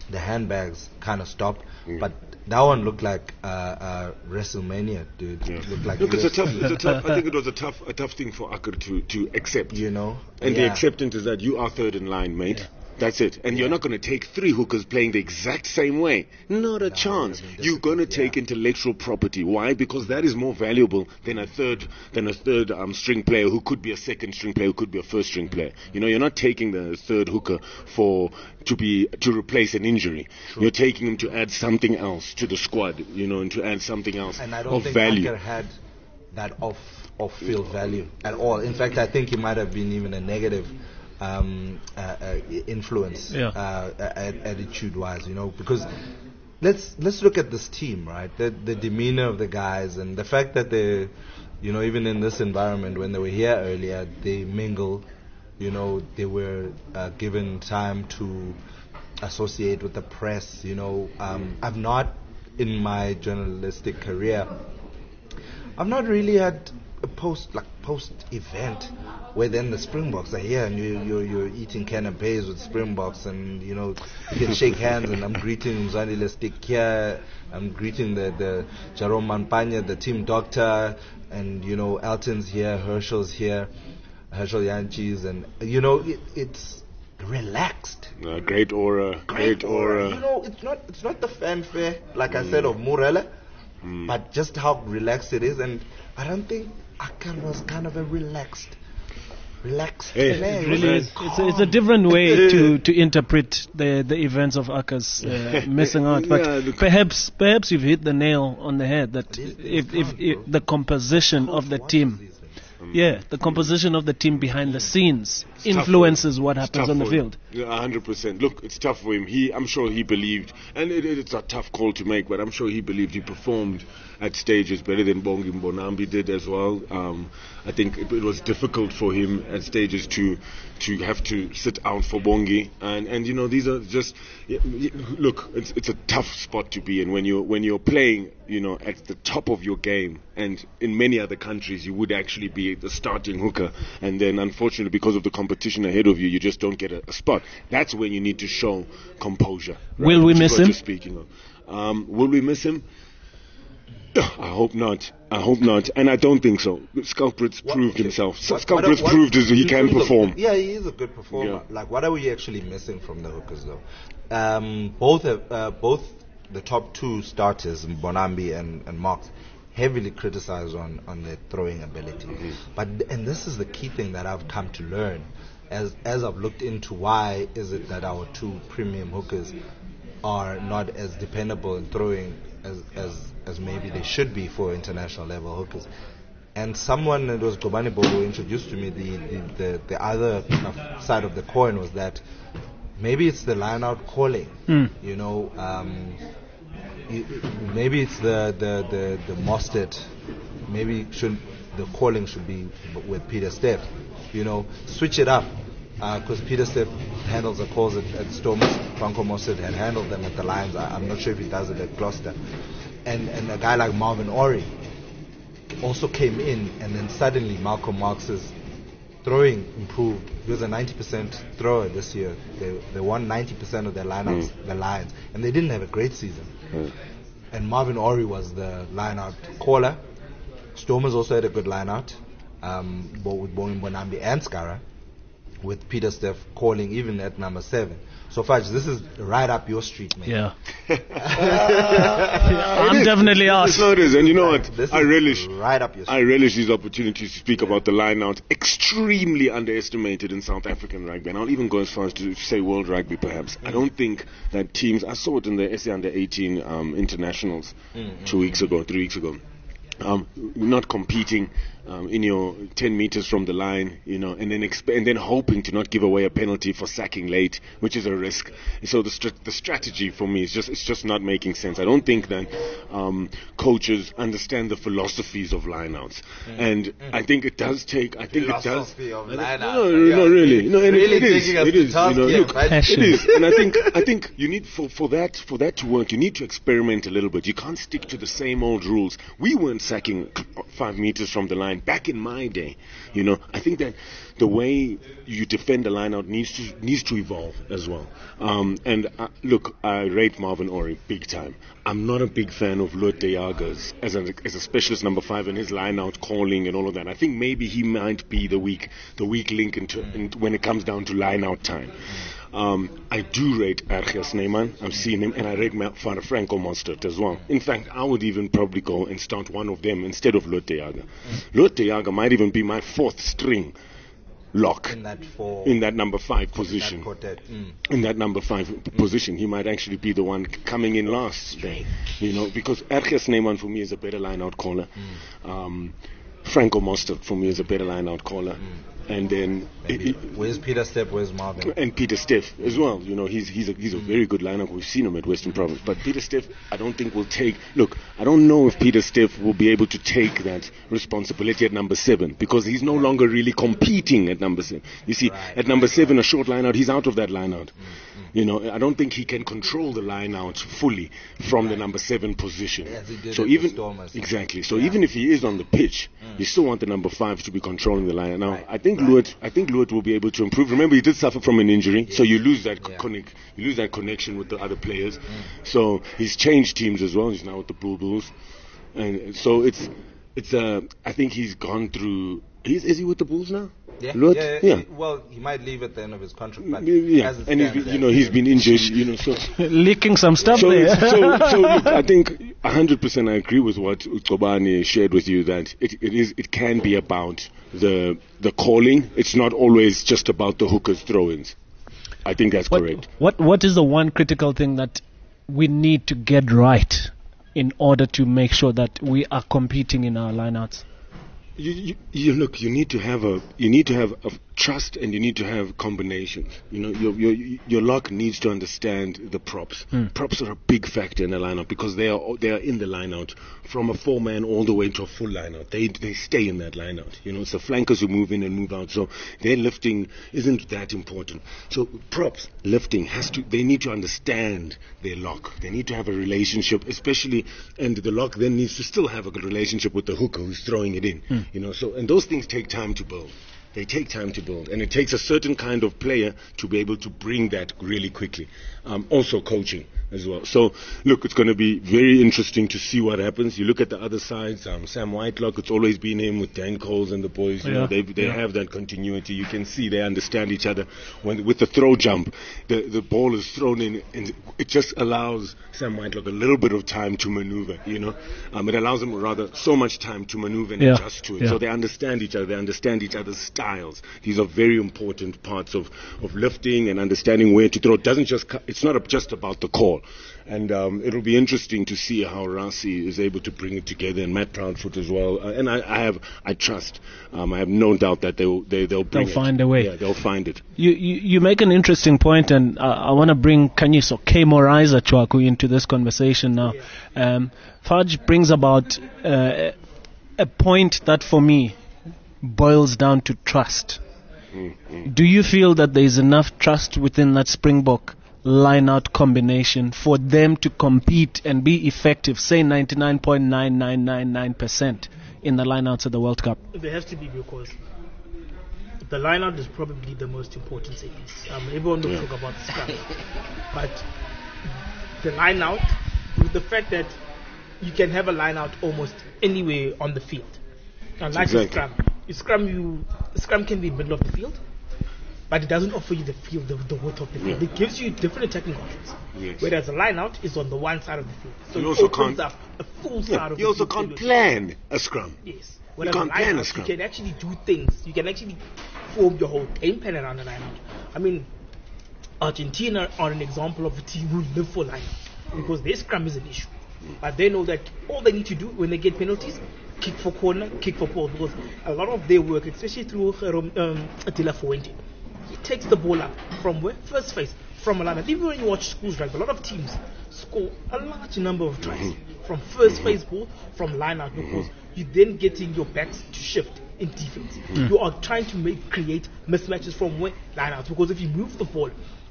the handbags kind of stop. Mm. But that one looked like uh, uh, WrestleMania, dude. Yeah. Looked like Look, it's a tough. It's a tough. I think it was a tough, a tough thing for Akker to to accept. You know, and yeah. the acceptance is that you are third in line, mate. Yeah. That's it. And yeah. you're not going to take three hookers playing the exact same way. Not a no, chance. You're going to take yeah. intellectual property. Why? Because that is more valuable than a third than a third um, string player who could be a second string player, who could be a first string player. You know, you're not taking the third hooker for to be to replace an injury. True. You're taking him to add something else to the squad. You know, and to add something else and I don't of think value. Akker had that off off field value at all. In fact, I think he might have been even a negative. Um, uh, uh, influence yeah. uh, attitude-wise, you know, because let's let's look at this team, right? The the demeanor of the guys and the fact that they, you know, even in this environment when they were here earlier, they mingle, you know, they were uh, given time to associate with the press. You know, um, I've not in my journalistic career, I've not really had a post like post event where then the Springboks are here and you, you're, you're eating canapes with Springboks and you know you can shake hands and I'm greeting Mzwandile Stick here, I'm greeting the, the Jerome Manpanya, the team doctor, and you know Elton's here, Herschel's here, Herschel Yanchis, and you know it, it's relaxed. Uh, great aura, great, great aura. aura. You know it's not it's not the fanfare like mm. I said of Murela, mm. but just how relaxed it is, and I don't think Akker was kind of a relaxed, relaxed hey, player. It really is. It's a, it's a different way to, to interpret the, the events of Akker's uh, missing out. But yeah, perhaps perhaps you've hit the nail on the head that if, if, if, if the composition of the team, yeah, the composition of the team behind the scenes it's influences what happens on the field. Yeah, one hundred percent. Look, it's tough for him. He, I'm sure he believed, and it, it's a tough call to make, but I'm sure he believed he performed at stages better than Bongi Mbonambi did as well. Um, I think it, it was difficult for him at stages to to have to sit out for Bongi, and and you know these are just yeah, look, it's it's a tough spot to be in when you when you're playing, you know, at the top of your game, and in many other countries you would actually be the starting hooker, and then unfortunately because of the competition ahead of you, you just don't get a, a spot. That's when you need to show composure. Right? Will we miss him? Speaking of, um, will we miss him? I hope not. I hope not, and I don't think so. Skulprit's proved okay. himself. Skulprit's proved that he can perform. Yeah, he is a good performer. Yeah. Like, what are we actually missing from the hookers, though? Um, both, have, uh, both the top two starters, Mbonambi and, and Marks, heavily criticized on, on their throwing ability. Mm-hmm. But and this is the key thing that I've come to learn as as I've looked into why is it that our two premium hookers are not as dependable in throwing as as as maybe they should be for international level hookers. And someone, it was Gobani Bobo, who introduced to me the, the, the, the other side of the coin was that maybe it's the line out calling. Mm. You know, um, it, it, maybe it's the the the, the Mostert. Maybe should the calling should be with Peter Steff. You know, switch it up because uh, Peter Steff handles the calls at, at Stormers. Franco Mostert had handled them at the Lions. I, I'm not sure if he does it at Gloucester. And and a guy like Marvin Ori also came in, and then suddenly Malcolm Marx's throwing improved. He was a ninety percent thrower this year. They they won ninety percent of their lineups, mm. the Lions, and they didn't have a great season. Mm. And Marvin Ori was the lineout caller. Stormers also had a good lineout, um, both with Bongi Mbonambi and Skara, with Peter Steff calling even at number seven. So, Fudge, this is right up your street, man. Yeah. I'm definitely out. It's not, and you know what? This I relish right up your street. I relish these opportunities to speak yeah. about the line out. Extremely underestimated in South African rugby, and I'll even go as far as to say world rugby, perhaps. Mm. I don't think that teams. I saw it in the S A under eighteen um, internationals mm-hmm. two weeks ago, three weeks ago. Um, not competing um, in your ten meters from the line, you know, and then exp- and then hoping to not give away a penalty for sacking late, which is a risk. So the str- the strategy for me is just it's just not making sense. I don't think that um, coaches understand the philosophies of lineouts, mm. and mm. I think it does take. I think Philosophy it does. Of line no, no, no, really, no, and really it, it is. It is. You know, here, look, right? it is, and I think I think you need for for that for that to work, you need to experiment a little bit. You can't stick to the same old rules. We weren't sacking five meters from the line. Back in my day, you know, I think that the way you defend the line out needs to needs to evolve as well. Um, and uh, look, I rate Marvin Orie big time. I'm not a big fan of Loet de Jager's as a as a specialist number five and his line out calling and all of that. I think maybe he might be the weak the weak link into, in, when it comes down to line out time. Um, I do rate R G Snyman. I've seen him, and I rate Father Franco Mostert as well. In fact, I would even probably go and start one of them instead of Loet de Jager. Mm. Loet de Jager might even be my fourth string lock in that, four, in that number five position. In that, mm. in that number five mm. position, he might actually be the one coming in last there, you know, because R G Snyman for me is a better line-out caller. Mm. Um, Franco Mostert for me is a better line-out caller. Mm. And then it, it, where's Peter Steff? Where's Marvin? And Peter Steff as well. You know, he's he's a he's a very good lineup. We've seen him at Western Province. But Peter Steff, I don't think will take. Look, I don't know if Peter Steff will be able to take that responsibility at number seven because he's no longer really competing at number seven. You see, right, at number right, seven, right. a short line out, he's out of that line out. Mm-hmm. You know, I don't think he can control the line out fully from right. the number seven position. Yes, he did so it even Stormers, exactly. So yeah. even if he is on the pitch, mm. you still want the number five to be controlling the line. Now, right. I think right. Loet, I think Loet will be able to improve. Remember, he did suffer from an injury, yeah. so you lose that yeah. connect, you lose that connection with the other players. Mm. So he's changed teams as well. He's now with the Bull Bulls, and so it's it's. Uh, I think he's gone through. He's, is he with the Bulls now? Yeah, Loet? yeah, yeah. He, well, he might leave at the end of his contract. But yeah, and he's, you know he's been injured. You know, so leaking some stuff so there. so, so look, I think one hundred percent I agree with what Ucobani shared with you that it, it is it can be about the the calling. It's not always just about the hookers throw-ins. I think that's what, correct. What what is the one critical thing that we need to get right in order to make sure that we are competing in our lineouts? You, you, you look. You need to have a. You need to have a trust, and you need to have combinations. You know, your your your lock needs to understand the props. Mm. Props are a big factor in a lineup because they are they are in the lineout from a four man all the way to a full lineout. They they stay in that lineout. You know, it's the flankers who move in and move out. So their lifting isn't that important. So props lifting has to. They need to understand their lock. They need to have a relationship, especially, and the lock then needs to still have a good relationship with the hooker who's throwing it in. Mm. You know, so and those things take time to build. They take time to build, and it takes a certain kind of player to be able to bring that really quickly. Um, also coaching as well. So, look, it's going to be very interesting to see what happens. You look at the other sides, um, Sam Whitelock, it's always been him with Dan Coles and the boys. You yeah. know, they they yeah. have that continuity. You can see they understand each other. When with the throw jump, the the ball is thrown in, and it just allows Sam Whitelock a little bit of time to maneuver. You know, um, it allows him rather so much time to maneuver and yeah. adjust to it. Yeah. So they understand each other. They understand each other's styles. These are very important parts of, of lifting and understanding where to throw. It doesn't just cu- it's not a, just about the call. And um, it'll be interesting to see how Rassie is able to bring it together, and Matt Proudfoot as well. Uh, and I, I have, I trust, um, I have no doubt that they'll they, they'll bring they'll it. find a way. Yeah, they'll find it. You you, you make an interesting point, and uh, I want to bring Kanyiso K. Moraiza Chwaku into this conversation now. Yeah. Um, Fudge brings about uh, a point that for me boils down to trust. Mm-hmm. Do you feel that there is enough trust within that Springbok line-out combination for them to compete and be effective, say ninety-nine point nine nine nine nine percent in the line-outs of the World Cup? There has to be, because the line-out is probably the most important thing. Um, everyone will yeah. talk about the scrum, but the line-out, with the fact that you can have a line-out almost anywhere on the field. Unlike exactly. a scrum. A scrum, you, a scrum can be middle of the field, but it doesn't offer you the field, the, the width of the field. Yeah. It gives you different attacking options. Yes. Whereas a line out is on the one side of the field. So you it also opens can't, up a full yeah, side of the field. You also can't plan a scrum. Yes. Whereas you can't plan a scrum. You can actually do things. You can actually form your whole game plan around a line out. I mean, Argentina are an example of a team who live for line outs because their scrum is an issue. But they know that all they need to do when they get penalties, kick for corner, kick for ball, because a lot of their work, especially through um, um, Attila Fuente, he takes the ball up from where? First phase, from a line. Even when you watch schools rugby, a lot of teams score a large number of tries mm-hmm. from first phase ball, from line out, because mm-hmm. you're then getting your backs to shift in defense. Mm-hmm. You are trying to make create mismatches from where? Line out, because if you move the ball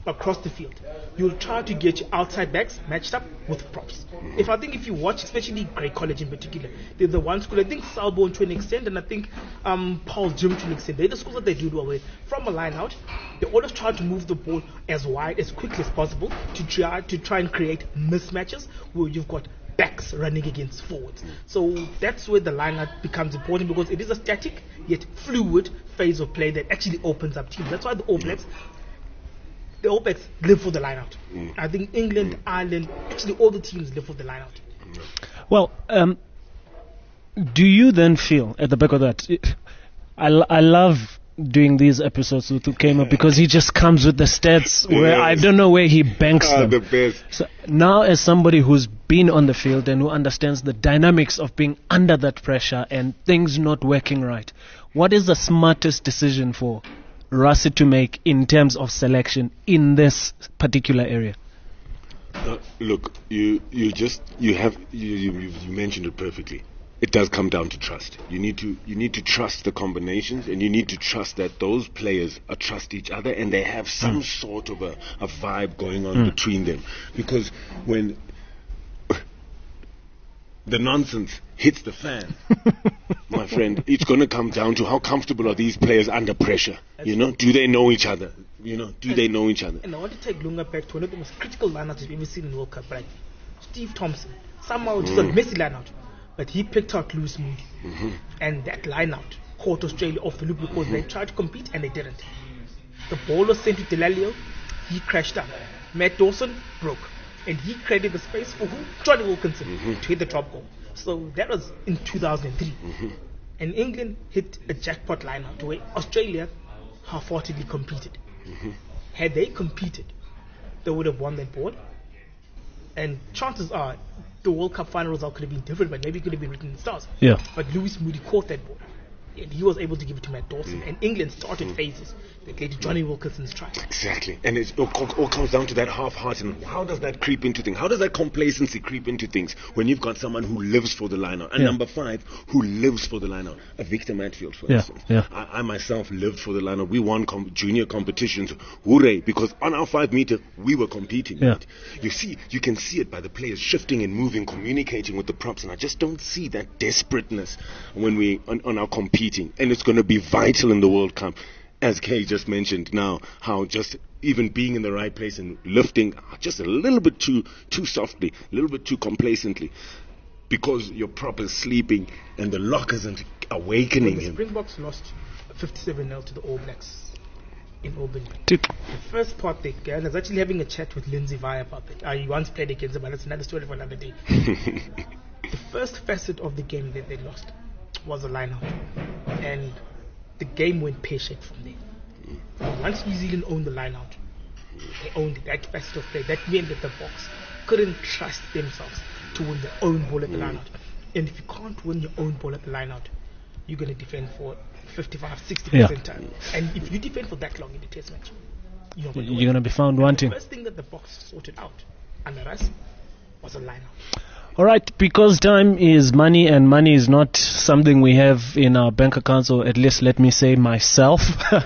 across the field, you'll try to get your outside backs matched up with props. If I think if you watch, especially Grey College in particular, they're the one school, I think Selborne to an extent, and I think um, Paul Jim to an extent, they're the schools that they do well with. From a line out, they always try to move the ball as wide, as quickly as possible to try to try and create mismatches where you've got backs running against forwards. So that's where the line-out becomes important, because it is a static yet fluid phase of play that actually opens up teams. That's why the All Blacks, the All Blacks live for the line-out. Mm. I think England, mm. Ireland, actually all the teams live for the line-out. Well, um, do you then feel at the back of that? I, I love doing these episodes with Ukema because he just comes with the stats where yes. I don't know where he banks ah, them. The best. So now, as somebody who's been on the field and who understands the dynamics of being under that pressure and things not working right, what is the smartest decision for Rassie to make in terms of selection in this particular area? Uh, look, you you just you have you, you you mentioned it perfectly. It does come down to trust. You need to you need to trust the combinations, and you need to trust that those players uh, trust each other, and they have some mm. sort of a, a vibe going on mm. between them. Because when the nonsense hits the fan, my friend, it's going to come down to how comfortable are these players under pressure. You know, do they know each other? You know, do and, they know each other? And I want to take Lunga back to one of the most critical lineouts you've ever seen in World Cup, right? Steve Thompson. Somehow it's mm. a messy lineout. But he picked out Lewis Moody. Mm-hmm. And that line-out caught Australia off the loop because mm-hmm. they tried to compete and they didn't. The ball was sent to Delalio. He crashed up. Matt Dawson broke. And he created the space for who? Johnny Wilkinson mm-hmm. to hit the top goal. So that was in two thousand three. Mm-hmm. And England hit a jackpot line-out where Australia half-heartedly competed. Mm-hmm. Had they competed, they would have won that ball. And chances are the World Cup final result could have been different, but maybe it could have been written in the stars. Yeah. But Lewis Moody caught that ball, and he was able to give it to Matt Dawson. Mm. And England started mm. phases that led to Johnny Wilkinson's try. Exactly. And it all, all comes down to that half-heart. And how does that creep into things? How does that complacency creep into things when you've got someone who lives for the line-out? And yeah. number five, who lives for the line-out? A Victor Matfield, for yeah. instance. Yeah. I, I myself lived for the line-out. We won com- junior competitions. Hooray. Because on our five-meter, we were competing. Yeah. Right? You see, you can see it by the players shifting and moving, communicating with the props. And I just don't see that desperateness when we on, on our competing. And it's going to be vital in the World Cup. As Kay just mentioned now, how just even being in the right place and lifting just a little bit too too softly, a little bit too complacently, because your prop is sleeping and the lock isn't awakening when the him. Springboks lost fifty-seven nil to the All Blacks in Albany. Tip. The first part they I was actually having a chat with Lindsay Vaya about it. I once played against them, but that's another story for another day. The first facet of the game that they lost was a line-out. And the game went pear-shaped from there. Once New Zealand owned the line-out, they owned that facet of play. That meant that the Boks couldn't trust themselves to win their own ball at the line-out. And if you can't win your own ball at the line-out, you're going to defend for fifty-five, sixty percent yeah. time. And if you defend for that long in the test match, you're going to, you're going to be found wanting. The first thing that the Boks sorted out under us was a line-out. All right, because time is money and money is not something we have in our bank accounts, or at least let me say myself,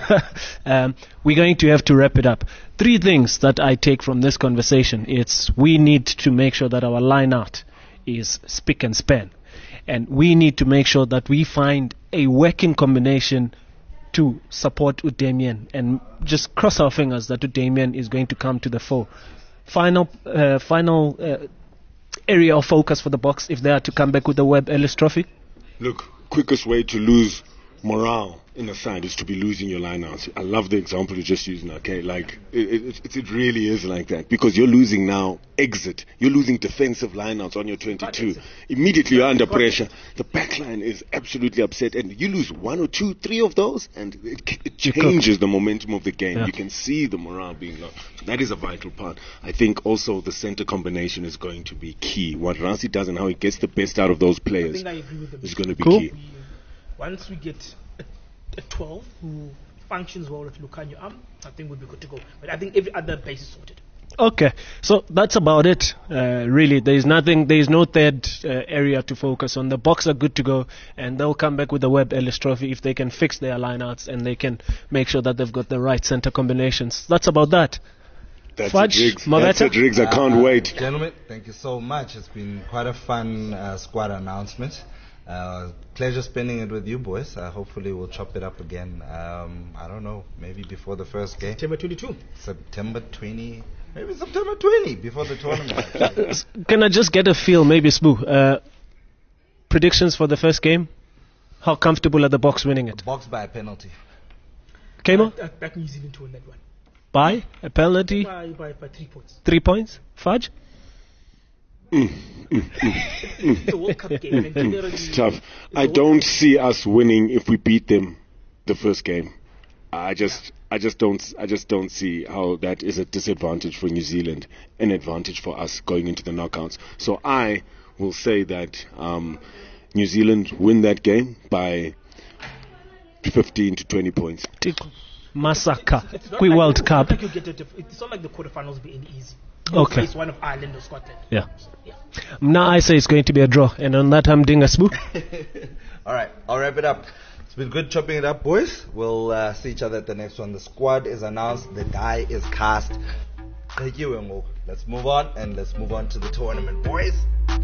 um, we're going to have to wrap it up. Three things that I take from this conversation. It's we need to make sure that our line out is spick and span. And we need to make sure that we find a working combination to support Udemien, and just cross our fingers that Udemien is going to come to the fore. Final, uh, final uh, area of focus for the Boks if they are to come back with the Webb Ellis Trophy? Look, quickest way to lose morale in a side is to be losing your lineouts. I love the example you just used now, okay? Like, it, it, it really is like that, because you're losing now exit. You're losing defensive lineouts on your twenty-two. Immediately you're under pressure. The back line is absolutely upset, and you lose one or two, three of those, and it, it changes the momentum of the game. Yeah. You can see the morale being lost. So that is a vital part. I think also the center combination is going to be key. What Rassie does and how he gets the best out of those players I think I agree with them. is going to be cool. key. We, once we get a, a twelve who functions well with Lukhanyo Am, I think we'll be good to go. But I think every other base is sorted. Okay, so that's about it. Uh, really, there is nothing. There is no third uh, area to focus on. The Boks are good to go, and they'll come back with the Webb Ellis Trophy if they can fix their lineouts and they can make sure that they've got the right center combinations. That's about that. That's Fudge, it, Riggs. Maveta? That's it, Riggs. I can't Uh, wait. Gentlemen, thank you so much. It's been quite a fun uh, squad announcement. Uh, pleasure spending it with you boys. Uh, hopefully we'll chop it up again. Um, I don't know, maybe before the first game. September twenty-two. September twentieth. Maybe September twentieth before the tournament. Can I just get a feel, maybe Spoo? Uh, predictions for the first game? How comfortable are the Boks winning it? Box by a penalty. Kamo? I, I back New Zealand to win that one. By a penalty? By, by, by three points. Three points? Fudge? It's a World Cup game. And generally, It's tough. I don't see us winning if we beat them the first game. I just, I just don't, I just don't see how that is a disadvantage for New Zealand, an advantage for us going into the knockouts. So I will say that um, New Zealand win that game by fifteen to twenty points. Massacre. It's not Kwi like- World it's Cup. Not like you get a, it's not like the quarterfinals will be any easy. Okay. It's one of Ireland or Scotland. Yeah. Yeah. Now I say it's going to be a draw, and on that I'm doing a Spoo. All right, I'll wrap it up. It's been good chopping it up, boys. We'll uh, see each other at the next one. The squad is announced. The die is cast. Thank you, Ngo. Let's move on, and let's move on to the tournament, boys.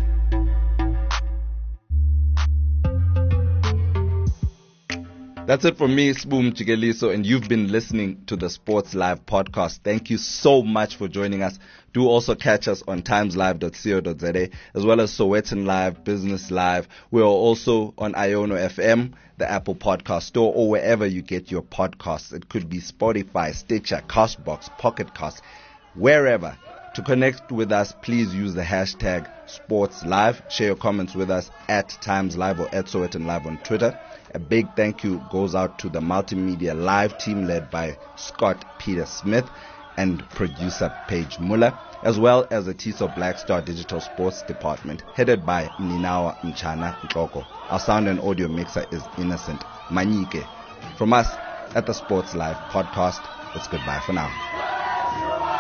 That's it from me, Spoom Chigeliso, and you've been listening to the Sports Live podcast. Thank you so much for joining us. Do also catch us on times live dot co dot za, as well as Sowetan Live, Business Live. We are also on Iono F M, the Apple Podcast Store, or wherever you get your podcasts. It could be Spotify, Stitcher, Castbox, Pocket Cast, wherever. To connect with us, please use the hashtag SportsLive. Share your comments with us at Times Live or at Sowetan Live on Twitter. A big thank you goes out to the Multimedia Live team led by Scott Peter Smith and producer Paige Muller, as well as the T I S O Black Star Digital Sports Department, headed by Mninawa Mchana Nkoko. Our sound and audio mixer is Innocent Manyike. From us at the Sports Live podcast, it's goodbye for now.